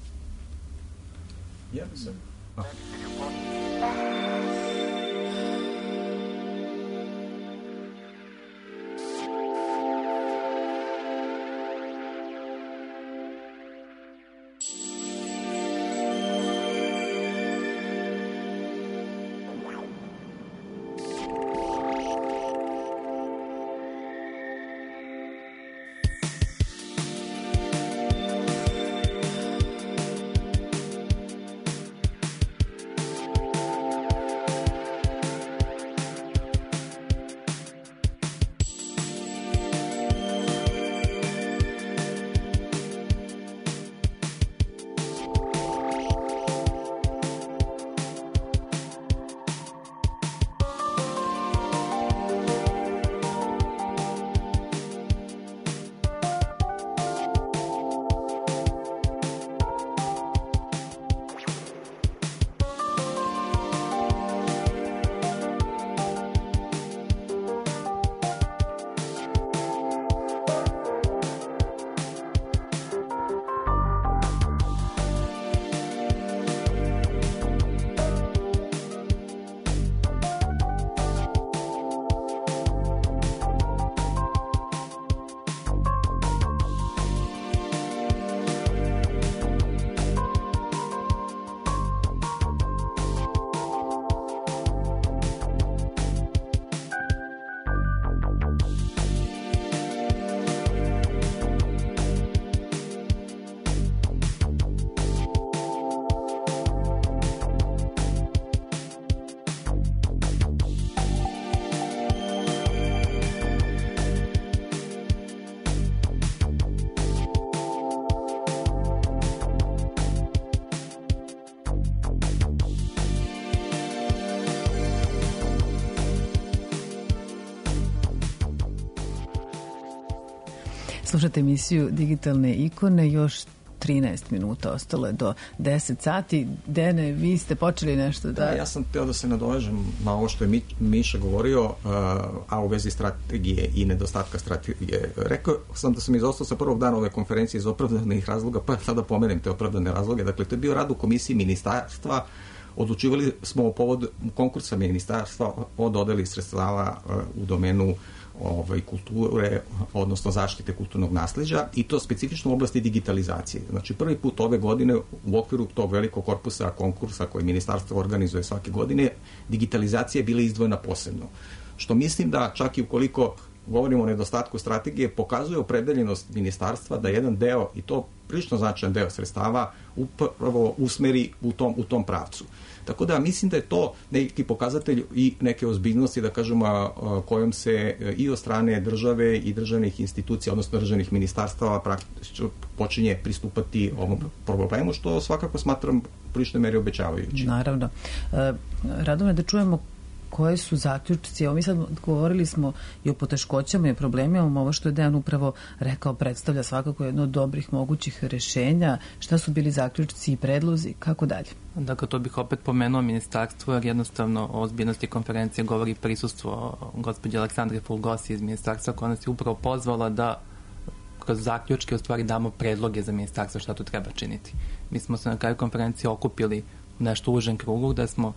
Ja sam. Ah. Slušate emisiju Digitalne ikone, još trinaest minuta ostalo je do deset sati. Dene, vi ste počeli nešto da... Da, ja sam teo da se nadovežem na ovo što je Mi, Miša govorio, a u vezi strategije i nedostatka strategije. Rekao sam da sam izostao sa prvog dana ove konferencije iz opravdanih razloga, pa sada pomenem te opravdane razloge. Dakle, to je bio rad u komisiji ministarstva Odlučivali smo o povodu konkursa ministarstva o dodeli sredstava u domenu ovaj, kulture, odnosno zaštite kulturnog nasleđa i to specifično u oblasti digitalizacije. Znači prvi put ove godine u okviru tog velikog korpusa konkursa koji ministarstvo organizuje svake godine, digitalizacija je bila izdvojena posebno. Što mislim da čak i ukoliko govorimo o nedostatku strategije, pokazuje opredeljenost ministarstva da jedan deo, i to prilično značajan deo sredstava, upravo usmeri u tom, u tom pravcu. Tako da mislim da je to neki pokazatelj i neke ozbiljnosti, da kažemo, kojom se i od strane države i državnih institucija, odnosno državnih ministarstava praktično počinje pristupati ovom problemu, što svakako smatram u priličnoj meri obećavajući. Naravno. E, rado me da čujemo koje su zaključci. Evo mi sad govorili smo i o poteškoćama i o problemima, ovo što je Dejan upravo rekao predstavlja svakako jedno od dobrih mogućih rešenja. Šta su bili zaključci i predlozi, kako dalje? Dakle, to bih opet pomenuo ministarstvo, jer jednostavno o ozbiljnosti konferencije govori prisustvo gospođe Aleksandre Fulgosi iz ministarstva, koja nas je upravo pozvala da kroz zaključke u stvari damo predloge za ministarstvo šta tu treba činiti. Mi smo se na kraju konferencije okupili u nešto užem krugu, gde smo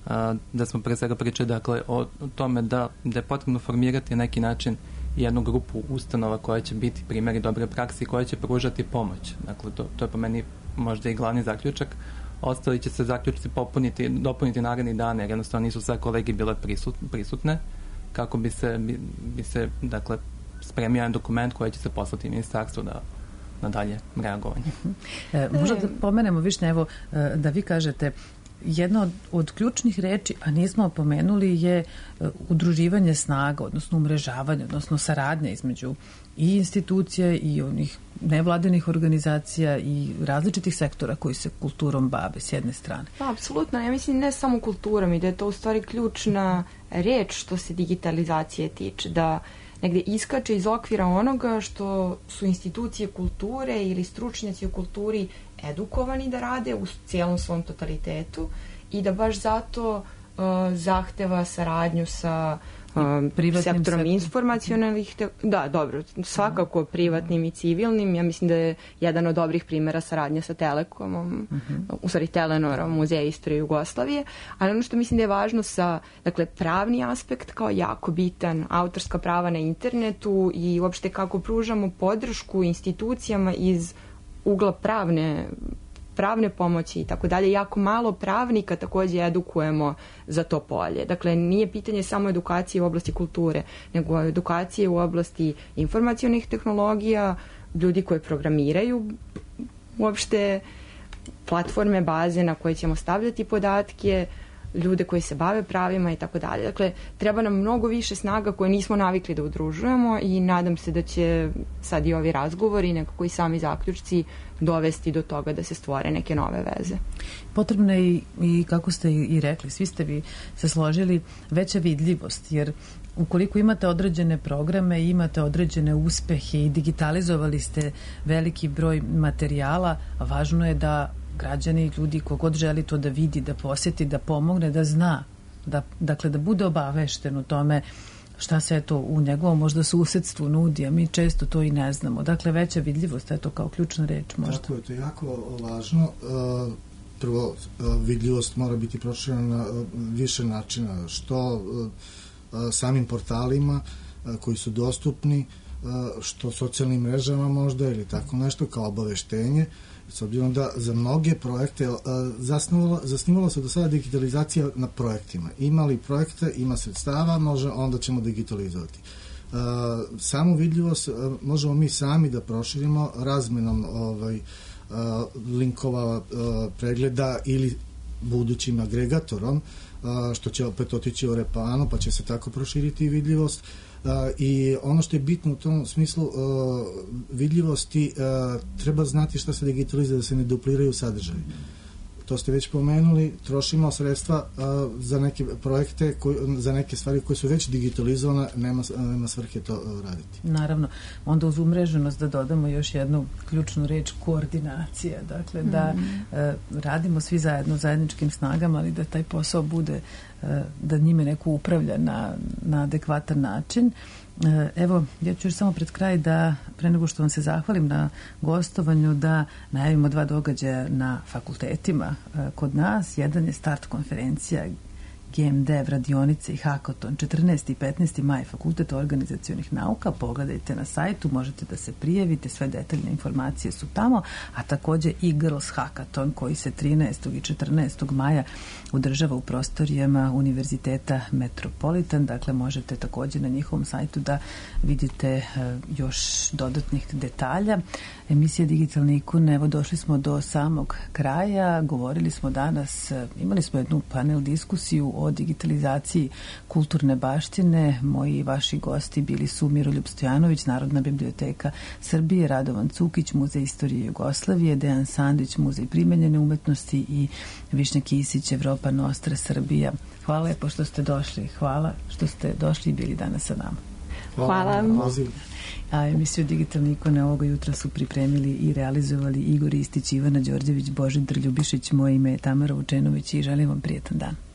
da smo pre svega pričali dakle, o tome da, da je potrebno formirati na neki način jednu grupu ustanova koja će biti primjeri dobre prakse i koja će pružati pomoć. Dakle, to, to je po meni možda i glavni zaključak. Ostali će se zaključci popuniti, dopuniti naredni dane, jer jednostavno nisu sve kolege bile prisut, prisutne, kako bi se, bi, bi se dakle, spremio jedan dokument koji će se poslati ministarstvu da na dalje reagovanje. E, možda da pomenemo više, evo, da vi kažete jedna od, od ključnih reči, a nismo pomenuli, je udruživanje snaga, odnosno umrežavanje, odnosno saradnja između i institucija i onih nevladinih organizacija i različitih sektora koji se kulturom bave s jedne strane. Pa, apsolutno. Ja mislim ne samo kulturom i da je to u stvari ključna reč što se digitalizacije tiče, da negde iskače iz okvira onoga što su institucije kulture ili stručnjaci u kulturi edukovani da rade u cijelom svom totalitetu i da baš zato uh, zahteva saradnju sa um, sektorom informacionalnih te... da, dobro, svakako privatnim i civilnim. Ja mislim da je jedan od dobrih primjera saradnja sa Telekomom, uh-huh. u stvari Telenorom, Muzeja istorije Jugoslavije, ali ono što mislim da je važno sa, dakle, pravni aspekt kao jako bitan, autorska prava na internetu i uopšte kako pružamo podršku institucijama iz ugla pravne pravne pomoći i tako dalje. Jako malo pravnika takođe edukujemo za to polje. Dakle, nije pitanje samo edukacije u oblasti kulture, nego edukacije u oblasti informacionih tehnologija, ljudi koji programiraju uopšte platforme, baze na koje ćemo stavljati podatke, ljude koji se bave pravima i tako dalje. Dakle, treba nam mnogo više snaga koje nismo navikli da udružujemo i nadam se da će sad i ovi razgovori, nekako i sami zaključci dovesti do toga da se stvore neke nove veze. Potrebno je i, i kako ste i rekli, svi ste vi se složili, veća vidljivost, jer ukoliko imate određene programe, imate određene uspehe i digitalizovali ste veliki broj materijala, važno je da građani i ljudi kogod želi to da vidi, da posjeti, da pomogne, da zna, da, dakle da bude obavešten u tome šta se to u njegovom možda susedstvu nudi, a mi često to i ne znamo. Dakle, veća vidljivost, je to kao ključna reč možda. Tako je, to je jako važno. Prvo, vidljivost mora biti proširena na više načina, što samim portalima koji su dostupni, što socijalnim mrežama možda ili tako nešto kao obaveštenje, s obzirom da za mnoge projekte zasnivala, zasnivala se do sada digitalizacija na projektima. Ima li projekte, ima sredstava, može, onda ćemo digitalizovati. Samu vidljivost možemo mi sami da proširimo razmenom ovaj, linkova pregleda ili budućim agregatorom, što će opet otići u repanu, pa će se tako proširiti vidljivost. Uh, i ono što je bitno u tom smislu uh, vidljivosti, uh, treba znati šta se digitalizuje, da se ne dupliraju sadržaji. To ste već pomenuli, trošimo sredstva uh, za neke projekte, koji, za neke stvari koje su već digitalizovane, nema, nema svrhe to uh, raditi. Naravno, onda uz umreženost da dodamo još jednu ključnu reč, koordinacija, dakle da mm. uh, radimo svi zajedno zajedničkim snagama, ali da taj posao bude, uh, da njime neko upravlja na, na adekvatan način. Evo, ja ću još samo pred kraj da, pre nego što vam se zahvalim na gostovanju, da najavimo dva događaja na fakultetima kod nas. Jedan je start konferencija Game Dev, radionice i hackathon, četrnaesti i petnaesti maj, Fakultet organizacionih nauka. Pogledajte na sajtu, možete da se prijavite, sve detaljne informacije su tamo, a takođe i Girls Hackathon koji se trinaestog i četrnaestog maja održava u prostorijama Univerziteta Metropolitan. Dakle, možete takođe na njihovom sajtu da vidite još dodatnih detalja. Emisija Digitalne ikone, evo došli smo do samog kraja, govorili smo danas, imali smo jednu panel diskusiju o digitalizaciji kulturne baštine. Moji i vaši gosti bili su Miroljub Stojanović, Narodna biblioteka Srbije, Radovan Cukić, Muzej istorije Jugoslavije, Dejan Sandić, Muzej primenjene umetnosti i Višnja Kisić, Evropa Nostra Srbija. Hvala lepo što ste došli, hvala što ste došli i bili danas sa nama. Hvala. Hvala. A emisiju Digitalne ikone ovoga jutra su pripremili i realizovali Igor Istić, Ivana Đorđević, Božidar Ljubišić, moje ime je Tamara Vučenović i želim vam prijetan dan.